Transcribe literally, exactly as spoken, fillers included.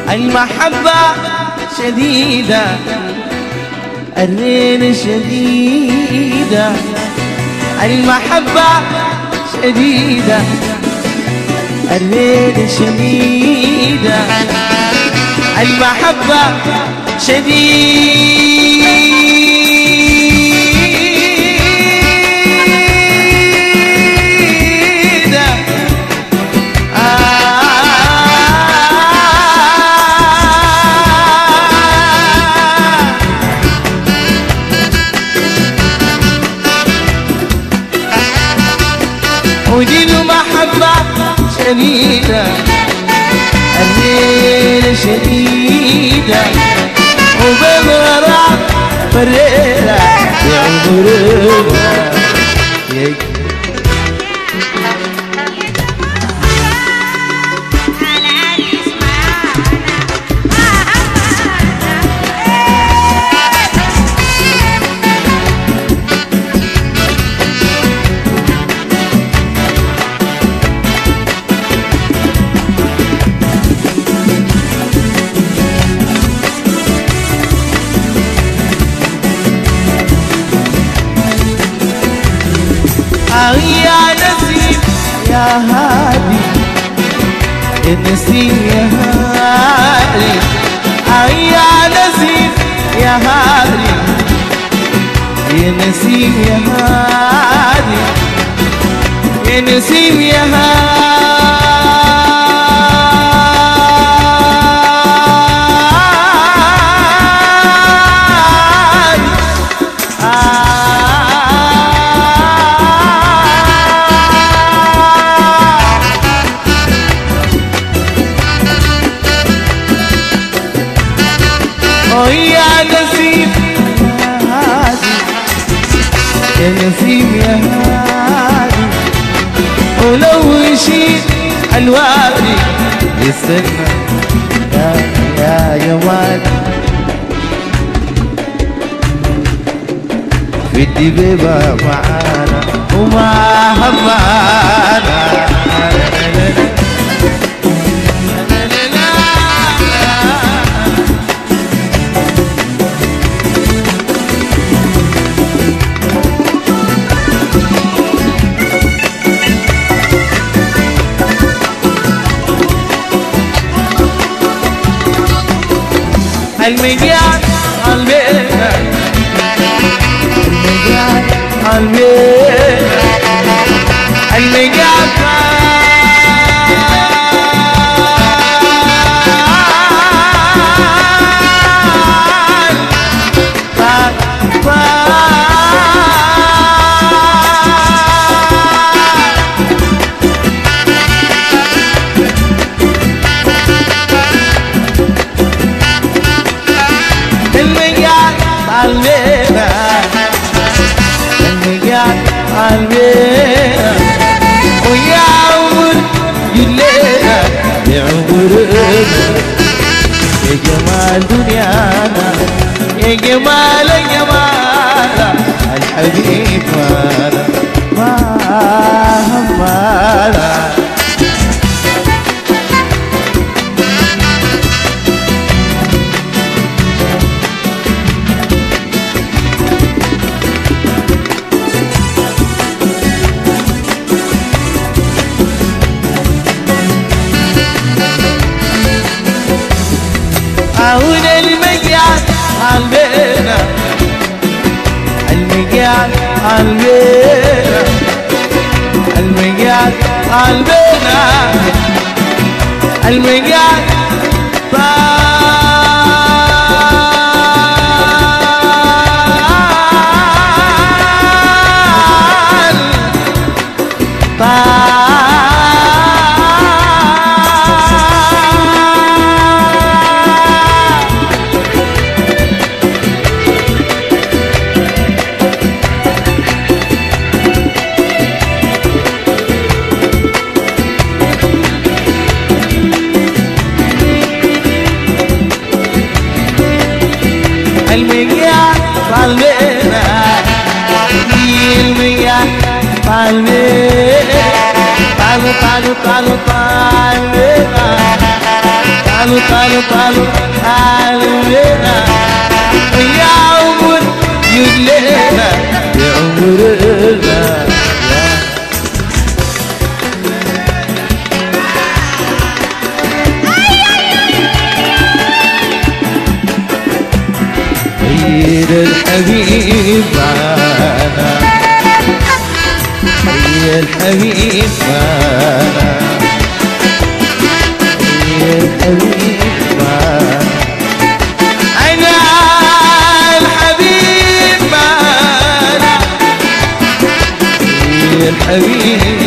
المحبة شديدة الرين شديدة المحبة شديدة الرين شديدة المحبة شديدة ودي المحبة شديدة الليلة شديدة وبالغرام فريرة يا عمرنا يا نسيم يا هادي يا نسيم يا هادي يا نسيم يا هادي يا نسيم يا هادي يا نسيم يا هادي يا نسيم يا هادي يا نسيم يا هادي ولو يشيل الوادي يستنى يا يا جمال في الدبيبة معانا وما همانا المجال قلبنا المجال قلبنا المجال قلبنا المجال قلبنا ويا عمر جلينا يا عمرنا يا جمال دنيانا يا جمال جمال الحبيب مانا ما همانا هون المجال قلبنا المجال قلبنا المجال قلبنا المجال طال المجال قلبنا المجال قلبنا طالو طالو طالو طالبنا تعالوا تعالوا تعالوا تعالوا لنا يا عمر يدلنا يا عمرنا سيد الحبيب معانا سيد الحبيب معانا سيد الحبيب معانا أنا الحبيب معانا سيد الحبيب